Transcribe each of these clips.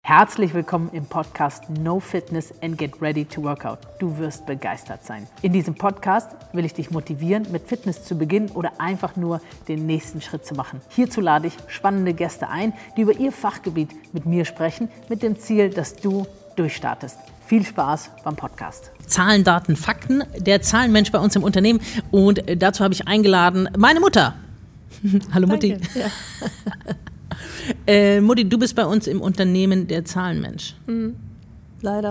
Herzlich willkommen im Podcast No Fitness and Get Ready to Workout. Du wirst begeistert sein. In diesem Podcast will ich dich motivieren, mit Fitness zu beginnen oder einfach nur den nächsten Schritt zu machen. Hierzu lade ich spannende Gäste ein, die über ihr Fachgebiet mit mir sprechen, mit dem Ziel, dass du durchstartest. Viel Spaß beim Podcast. Zahlen, Daten, Fakten, der Zahlenmensch bei uns im Unternehmen. Und dazu habe ich eingeladen meine Mutter. Hallo Mutti. Ja. Mutti, du bist bei uns im Unternehmen der Zahlenmensch. Leider.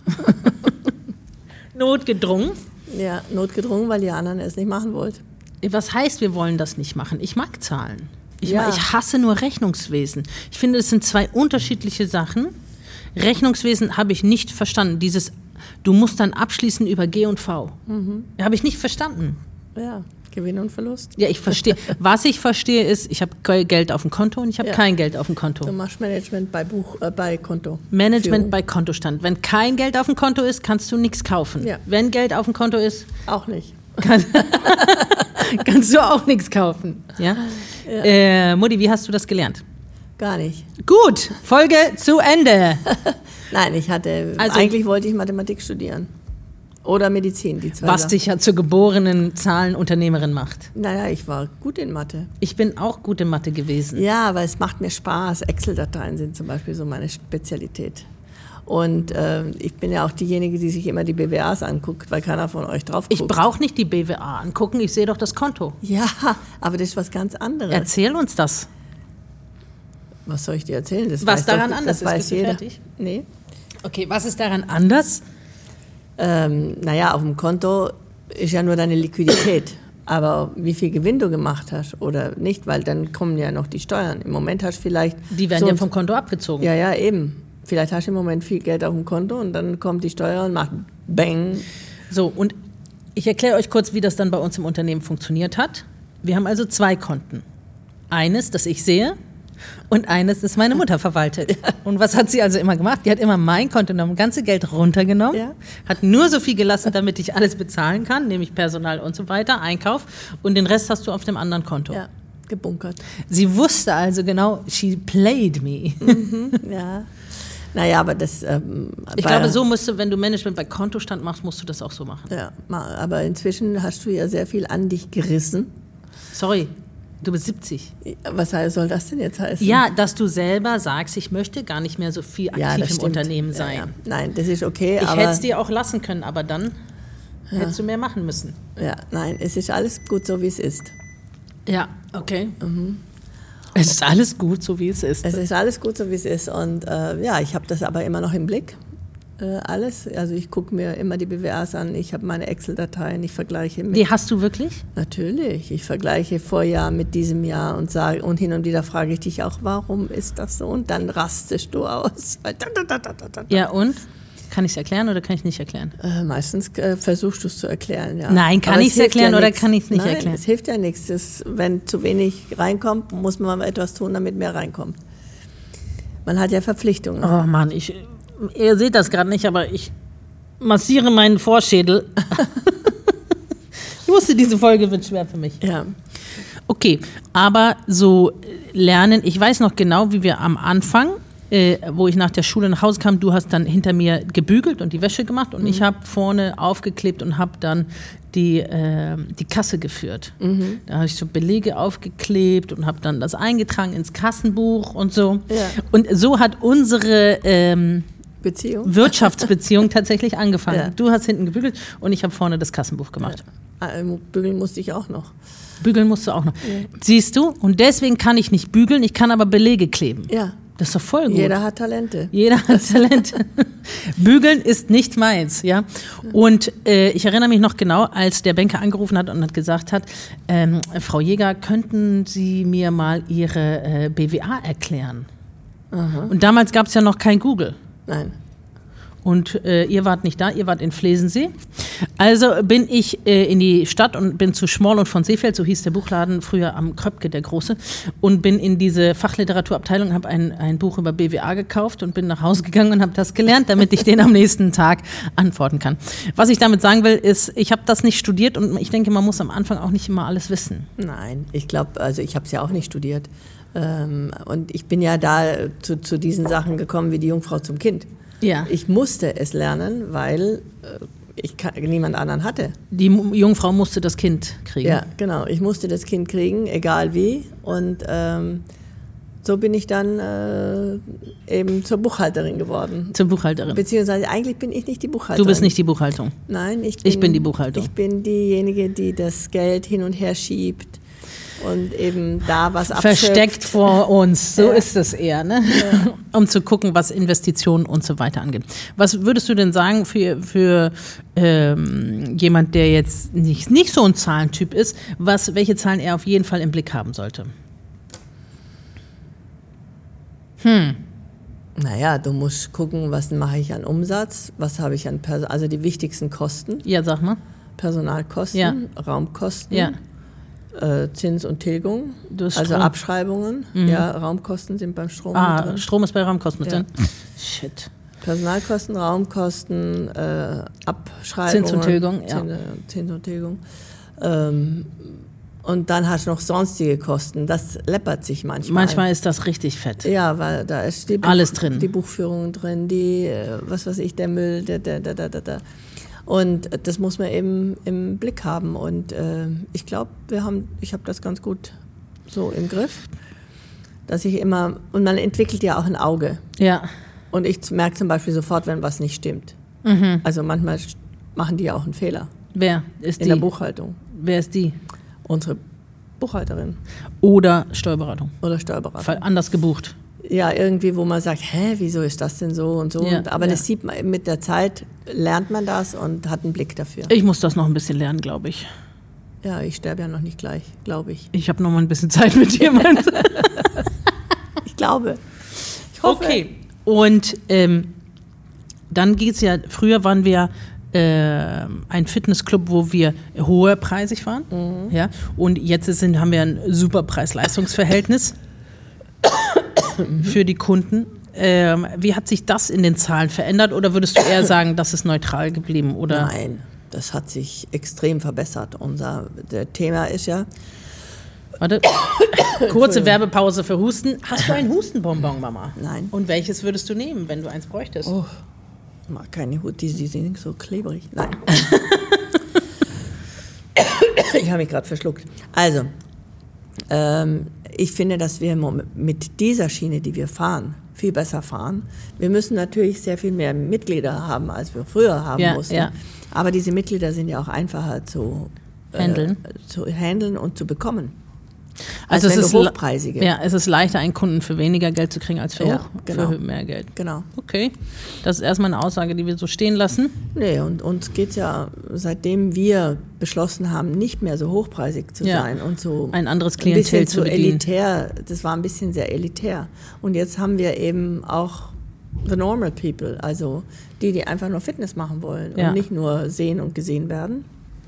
Notgedrungen? Ja, notgedrungen, weil die anderen es nicht machen wollten. Was heißt, wir wollen das nicht machen? Ich mag Zahlen. Ich hasse nur Rechnungswesen. Ich finde, es sind zwei unterschiedliche Sachen. Rechnungswesen habe ich nicht verstanden. Du musst dann abschließen über G und V. Habe ich nicht verstanden. Ja, Gewinn und Verlust. Ja, ich verstehe. Was ich verstehe ist, ich habe Geld auf dem Konto und ich habe kein Geld auf dem Konto. Du machst Management bei Konto. Management Führung. bei Kontostand. Wenn kein Geld auf dem Konto ist, kannst du nichts kaufen. Ja. Wenn Geld auf dem Konto ist, Auch nicht. kannst du auch nichts kaufen. Ja? Ja. Mutti, wie hast du das gelernt? Gar nicht. Gut, Folge zu Ende. Nein, eigentlich wollte ich Mathematik studieren. Oder Medizin, die zwei Was Sachen. dich ja zur geborenen Zahlenunternehmerin macht. Naja, ich war gut in Mathe. Ich bin auch gut in Mathe gewesen. Ja, aber es macht mir Spaß. Excel-Dateien sind zum Beispiel so meine Spezialität. Und ich bin ja auch diejenige, die sich immer die BWAs anguckt, weil keiner von euch drauf guckt. Ich brauche nicht die BWA angucken, ich sehe doch das Konto. Ja, aber das ist was ganz anderes. Erzähl uns das. Was soll ich dir erzählen? Das Was weiß daran doch, anders das weiß ist, bist du jeder. fertig? Nee. Okay, was ist daran anders? Naja, auf dem Konto ist ja nur deine Liquidität. Aber wie viel Gewinn du gemacht hast oder nicht, weil dann kommen ja noch die Steuern. Im Moment hast du vielleicht... Die werden ja vom Konto abgezogen. Ja, eben. Vielleicht hast du im Moment viel Geld auf dem Konto und dann kommt die Steuer und macht Bang. So, und ich erkläre euch kurz, wie das dann bei uns im Unternehmen funktioniert hat. Wir haben also zwei Konten. Eines, das ich sehe, und eines, das meine Mutter verwaltet. Ja. Und was hat sie also immer gemacht? Die hat immer mein Konto genommen, ganze Geld runtergenommen, hat nur so viel gelassen, damit ich alles bezahlen kann, nämlich Personal und so weiter, Einkauf, und den Rest hast du auf dem anderen Konto. Ja, gebunkert. Sie wusste also genau, she played me. Ja. Naja, aber das... ich glaube, so musst du, wenn du Management bei Kontostand machst, musst du das auch so machen. Ja, aber inzwischen hast du ja sehr viel an dich gerissen. Sorry, du bist 70. Was soll das denn jetzt heißen? Ja, dass du selber sagst, ich möchte gar nicht mehr so viel aktiv im Unternehmen sein. Ja. Nein, das ist okay, ich aber... hätte es dir auch lassen können, aber dann hättest du mehr machen müssen. Ja, nein, es ist alles gut so, wie es ist. Ja, okay. Es ist alles gut, so wie es ist. Es ist alles gut, so wie es ist. Und ich habe das aber immer noch im Blick. Alles. Also ich gucke mir immer die BWAs an, ich habe meine Excel-Dateien, ich vergleiche mit... Die hast du wirklich? Natürlich. Ich vergleiche Vorjahr mit diesem Jahr und sage, und hin und wieder frage ich dich auch, warum ist das so? Und dann rastest du aus. Ja, und? Kann ich es erklären oder kann ich es nicht erklären? Meistens versuchst du es zu erklären, ja. Nein, kann ich es erklären oder kann ich es nicht erklären? Nein, es hilft ja nichts. Wenn zu wenig reinkommt, muss man mal etwas tun, damit mehr reinkommt. Man hat ja Verpflichtungen. Oh Mann, ihr seht das gerade nicht, aber ich massiere meinen Vorschädel. Ich wusste, diese Folge wird schwer für mich. Ja. Okay, aber so lernen, ich weiß noch genau, wie wir am Anfang, wo ich nach der Schule nach Hause kam, du hast dann hinter mir gebügelt und die Wäsche gemacht und ich habe vorne aufgeklebt und habe dann die Kasse geführt. Da habe ich so Belege aufgeklebt und habe dann das eingetragen ins Kassenbuch und so. Ja. Und so hat unsere Wirtschaftsbeziehung tatsächlich angefangen. Ja. Du hast hinten gebügelt und ich habe vorne das Kassenbuch gemacht. Ja. Bügeln musste ich auch noch. Bügeln musst du auch noch. Ja. Siehst du? Und deswegen kann ich nicht bügeln, ich kann aber Belege kleben. Ja. Das ist doch voll gut. Jeder hat Talente. Jeder hat Talente. Bügeln ist nicht meins, ja. Und ich erinnere mich noch genau, als der Banker angerufen hat und hat gesagt hat, Frau Jäger, könnten Sie mir mal Ihre BWA erklären? Aha. Und damals gab es ja noch kein Google. Nein. Und ihr wart nicht da, ihr wart in Flesensee. Also bin ich in die Stadt und bin zu Schmorl und von Seefeld, so hieß der Buchladen früher am Kröpke, der Große, und bin in diese Fachliteraturabteilung, habe ein Buch über BWA gekauft und bin nach Hause gegangen und habe das gelernt, damit ich den am nächsten Tag antworten kann. Was ich damit sagen will, ist, ich habe das nicht studiert und ich denke, man muss am Anfang auch nicht immer alles wissen. Nein, ich glaube, also ich habe es ja auch nicht studiert. Und ich bin ja da zu diesen Sachen gekommen wie die Jungfrau zum Kind. Ja. Ich musste es lernen, weil ich niemand anderen hatte. Die Jungfrau musste das Kind kriegen. Ja, genau. Ich musste das Kind kriegen, egal wie. Und so bin ich dann eben zur Buchhalterin geworden. Zur Buchhalterin. Beziehungsweise eigentlich bin ich nicht die Buchhalterin. Du bist nicht die Buchhaltung. Nein, ich bin die Buchhaltung. Ich bin diejenige, die das Geld hin und her schiebt und eben da was abschöpft. Versteckt vor uns, so ist es eher, ne? Ja. Um zu gucken, was Investitionen und so weiter angeht. Was würdest du denn sagen für jemand, der jetzt nicht so ein Zahlentyp ist, welche Zahlen er auf jeden Fall im Blick haben sollte? Naja, du musst gucken, was mache ich an Umsatz, was habe ich an also die wichtigsten Kosten. Ja, sag mal. Personalkosten, ja. Raumkosten. Ja. Zins und Tilgung, also Strom. Abschreibungen. Ja, Raumkosten sind beim Strom mit drin. Strom ist bei Raumkosten mit ja. drin. Shit. Personalkosten, Raumkosten, Abschreibungen. Zins und Tilgung, ja. Zins und Tilgung. Und dann hast du noch sonstige Kosten. Das läppert sich manchmal. Manchmal ist das richtig fett. Ja, weil da ist alles drin. Die Buchführung drin, der Müll, der. Und das muss man eben im Blick haben. Und ich glaube, ich habe das ganz gut so im Griff, dass ich immer, und man entwickelt ja auch ein Auge. Ja. Und ich merke zum Beispiel sofort, wenn was nicht stimmt. Also manchmal machen die ja auch einen Fehler. Wer ist die? In der Buchhaltung. Wer ist die? Unsere Buchhalterin. Oder Steuerberatung. Oder Steuerberatung. Anders gebucht. Ja, irgendwie, wo man sagt, wieso ist das denn so und so. Ja, aber das sieht man, mit der Zeit lernt man das und hat einen Blick dafür. Ich muss das noch ein bisschen lernen, glaube ich. Ja, ich sterbe ja noch nicht gleich, glaube ich. Ich habe noch mal ein bisschen Zeit mit dir. Ich glaube. Ich hoffe. Okay. Und dann geht's ja, früher waren wir ein Fitnessclub, wo wir hoherpreisig waren. Ja? Und jetzt haben wir ein super Preis-Leistungs-Verhältnis für die Kunden. Wie hat sich das in den Zahlen verändert oder würdest du eher sagen, das ist neutral geblieben? Oder? Nein, das hat sich extrem verbessert. Der Thema ist ja... Warte, kurze Werbepause für Husten. Hast du ein Hustenbonbon, Mama? Nein. Und welches würdest du nehmen, wenn du eins bräuchtest? Oh, ich mag keine Hut, die sind so klebrig. Nein. Ich habe mich gerade verschluckt. Also, ich finde, dass wir mit dieser Schiene, die wir fahren, viel besser fahren. Wir müssen natürlich sehr viel mehr Mitglieder haben, als wir früher haben mussten. Ja. Aber diese Mitglieder sind ja auch einfacher zu handeln und zu bekommen. Also es ist hochpreisige. Ja, es ist leichter, einen Kunden für weniger Geld zu kriegen als für für mehr Geld. Genau. Okay, das ist erstmal eine Aussage, die wir so stehen lassen. Nee, und uns geht es ja, seitdem wir beschlossen haben, nicht mehr so hochpreisig zu sein und so ein anderes Klientel zu bedienen. Elitär, das war ein bisschen sehr elitär. Und jetzt haben wir eben auch the normal people, also die einfach nur Fitness machen wollen und nicht nur sehen und gesehen werden.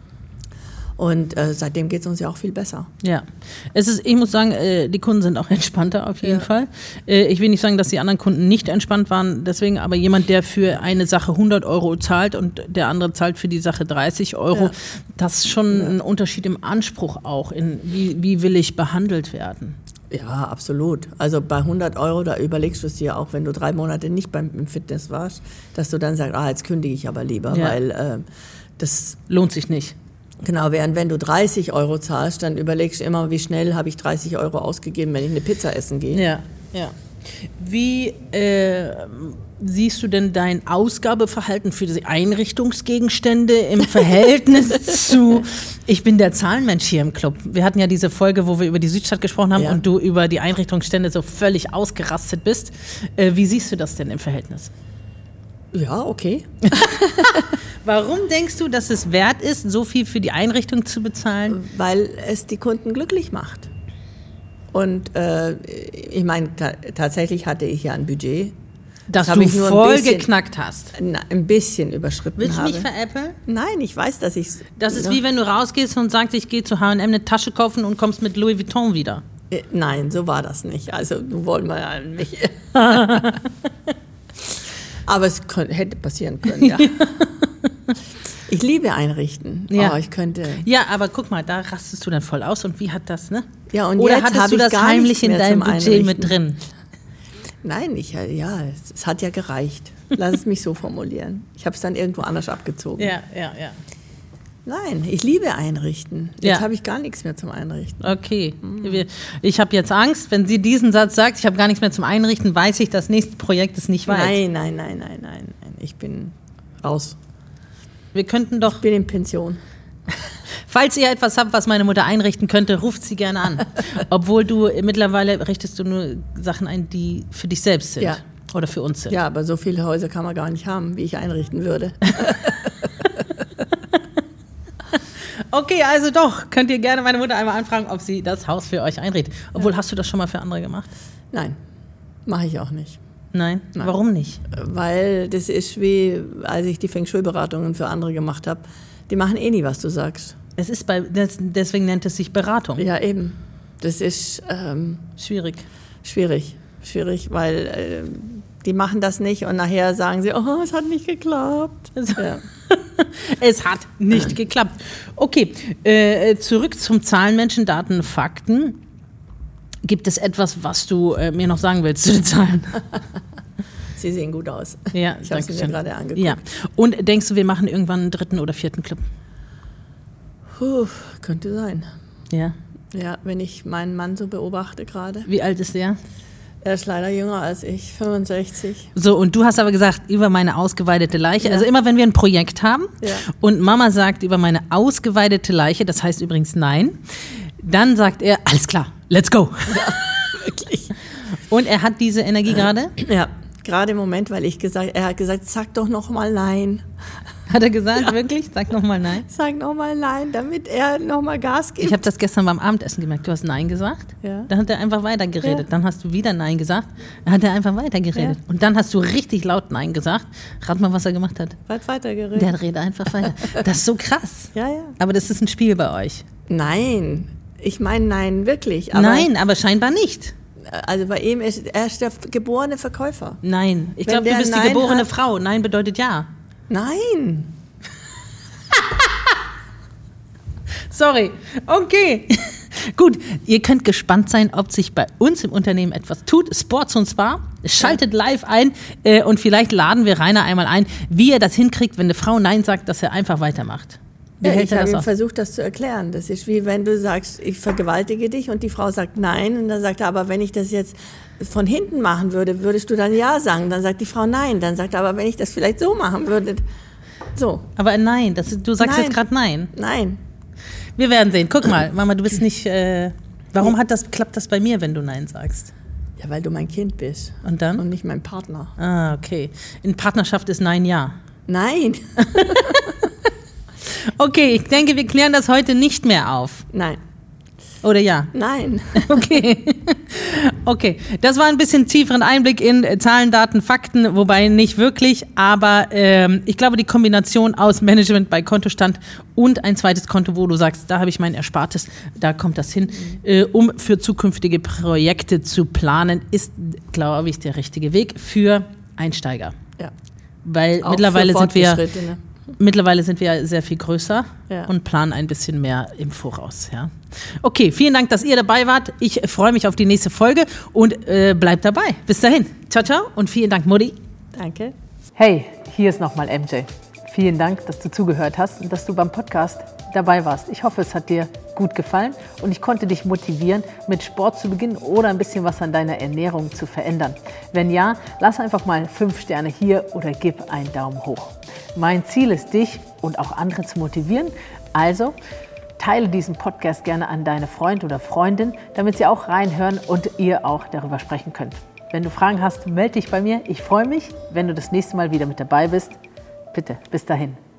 Und seitdem geht es uns ja auch viel besser. Ja, ich muss sagen, die Kunden sind auch entspannter auf jeden Fall. Ich will nicht sagen, dass die anderen Kunden nicht entspannt waren, deswegen aber jemand, der für eine Sache 100 € zahlt und der andere zahlt für die Sache 30 €, das ist schon ein Unterschied im Anspruch auch, in wie will ich behandelt werden. Ja, absolut. Also bei 100 €, da überlegst du es dir auch, wenn du 3 Monate nicht im Fitness warst, dass du dann sagst, jetzt kündige ich aber lieber, weil das lohnt sich nicht. Genau, während wenn du 30 € zahlst, dann überlegst du immer, wie schnell habe ich 30 € ausgegeben, wenn ich eine Pizza essen gehe. Ja. Wie siehst du denn dein Ausgabeverhalten für die Einrichtungsgegenstände im Verhältnis zu, ich bin der Zahlenmensch hier im Club. Wir hatten ja diese Folge, wo wir über die Südstadt gesprochen haben und du über die Einrichtungsstände so völlig ausgerastet bist. Wie siehst du das denn im Verhältnis? Ja, okay. Warum denkst du, dass es wert ist, so viel für die Einrichtung zu bezahlen? Weil es die Kunden glücklich macht. Und ich meine, tatsächlich hatte ich ja ein Budget. Das du voll geknackt hast. Ein bisschen überschritten Willst du habe. mich veräppeln? Nein, ich weiß, dass ich es... Das ist wie wenn du rausgehst und sagst, ich gehe zu H&M eine Tasche kaufen und kommst mit Louis Vuitton wieder. Nein, so war das nicht. Also, du wollen wir ja nicht... Aber es hätte passieren können, ja. Ich liebe einrichten. Ja. Oh, ich könnte. Ja, aber guck mal, da rastest du dann voll aus. Und wie hat das, ne? Ja, und Oder jetzt hattest hab du ich das gar heimlich nichts in mehr deinem zum Budget mit Einrichten. drin? Nein, es hat ja gereicht. Lass es mich so formulieren. Ich habe es dann irgendwo anders abgezogen. Ja. Nein, ich liebe einrichten. Jetzt Ja. habe ich gar nichts mehr zum Einrichten. Okay. Ich habe jetzt Angst, wenn sie diesen Satz sagt, ich habe gar nichts mehr zum Einrichten, weiß ich, das nächste Projekt ist nicht weit. Nein. Ich bin raus. Wir könnten doch, Ich bin in Pension. falls ihr etwas habt, was meine Mutter einrichten könnte, ruft sie gerne an. Obwohl mittlerweile richtest du nur Sachen ein, die für dich selbst sind. Ja. Oder für uns sind. Ja, aber so viele Häuser kann man gar nicht haben, wie ich einrichten würde. Okay, also doch, könnt ihr gerne meine Mutter einmal anfragen, ob sie das Haus für euch einrichtet. Obwohl, hast du das schon mal für andere gemacht? Nein, mache ich auch nicht. Nein? Nein. Warum nicht? Weil das ist wie, als ich die Feng Shui-Beratungen für andere gemacht habe. Die machen eh nie, was du sagst. Deswegen nennt es sich Beratung. Ja, eben. Das ist Schwierig. schwierig, weil die machen das nicht und nachher sagen sie, oh, es hat nicht geklappt. Ja. Es hat nicht geklappt. Okay, zurück zum Zahlenmenschen, Daten, Fakten. Gibt es etwas, was du mir noch sagen willst zu den Zahlen? Sie sehen gut aus. Ja, Ich habe sie mir gerade angeguckt. Ja. Und denkst du, wir machen irgendwann einen 3. oder 4. Club? Puh, könnte sein. Ja. Ja, wenn ich meinen Mann so beobachte gerade. Wie alt ist der? Er ist leider jünger als ich, 65. So, und du hast aber gesagt, über meine ausgeweidete Leiche. Ja. Also immer, wenn wir ein Projekt haben Ja. und Mama sagt über meine ausgeweidete Leiche, das heißt übrigens nein, dann sagt er, alles klar, let's go. Wirklich. Und er hat diese Energie gerade? Ja, gerade im Moment, weil er hat gesagt, sag doch noch mal nein. Hat er gesagt, wirklich? Sag nochmal nein. Sag noch mal nein, damit er noch mal Gas gibt. Ich habe das gestern beim Abendessen gemerkt. Du hast Nein gesagt. Ja. Dann hat er einfach weitergeredet. Ja. Dann hast du wieder Nein gesagt. Dann hat er einfach weitergeredet. Ja. Und dann hast du richtig laut Nein gesagt. Rat mal, was er gemacht hat. Weit weitergeredet. Der redet einfach weiter. Das ist so krass. Ja, ja. Aber das ist ein Spiel bei euch. Nein, ich meine nein, wirklich. Aber Nein, aber scheinbar nicht. Also bei ihm ist er ist der geborene Verkäufer. Nein. Ich Wenn glaube, du der bist die Nein geborene hat- Frau. Nein bedeutet ja. Nein. Sorry. Okay. Gut, ihr könnt gespannt sein, ob sich bei uns im Unternehmen etwas tut. Sports und Spa. Schaltet live ein und vielleicht laden wir Rainer einmal ein, wie er das hinkriegt, wenn eine Frau Nein sagt, dass er einfach weitermacht. Wie Ja, hält ich er habe das ihm auf? versucht, das zu erklären. Das ist wie wenn du sagst, ich vergewaltige dich und die Frau sagt nein. Und dann sagt er, aber wenn ich das jetzt von hinten machen würde, würdest du dann ja sagen. Dann sagt die Frau nein. Dann sagt er, aber wenn ich das vielleicht so machen würde. So, Aber nein, du sagst Nein. jetzt gerade Nein. nein. Wir werden sehen. Guck mal, Mama, du bist nicht... warum klappt das bei mir, wenn du Nein sagst? Ja, weil du mein Kind bist Und dann? und nicht mein Partner. Ah, okay. In Partnerschaft ist Nein ja. Nein. Okay, ich denke, wir klären das heute nicht mehr auf. Nein. Oder ja? Nein. Okay. Okay, das war ein bisschen tieferen Einblick in Zahlen, Daten, Fakten, wobei nicht wirklich, aber ich glaube, die Kombination aus Management bei Kontostand und ein zweites Konto, wo du sagst, da habe ich mein Erspartes, da kommt das hin, um für zukünftige Projekte zu planen, ist, glaube ich, der richtige Weg für Einsteiger. Ja. Weil Auch mittlerweile für sind wir sehr viel größer Ja. und planen ein bisschen mehr im Voraus. Ja. Okay, vielen Dank, dass ihr dabei wart. Ich freue mich auf die nächste Folge und bleibt dabei. Bis dahin. Ciao, ciao und vielen Dank, Mutti. Danke. Hey, hier ist nochmal MJ. Vielen Dank, dass du zugehört hast und dass du beim Podcast dabei warst. Ich hoffe, es hat dir gut gefallen und ich konnte dich motivieren, mit Sport zu beginnen oder ein bisschen was an deiner Ernährung zu verändern. Wenn ja, lass einfach mal 5 Sterne hier oder gib einen Daumen hoch. Mein Ziel ist, dich und auch andere zu motivieren. Also teile diesen Podcast gerne an deine Freund oder Freundin, damit sie auch reinhören und ihr auch darüber sprechen könnt. Wenn du Fragen hast, melde dich bei mir. Ich freue mich, wenn du das nächste Mal wieder mit dabei bist. Bitte, bis dahin.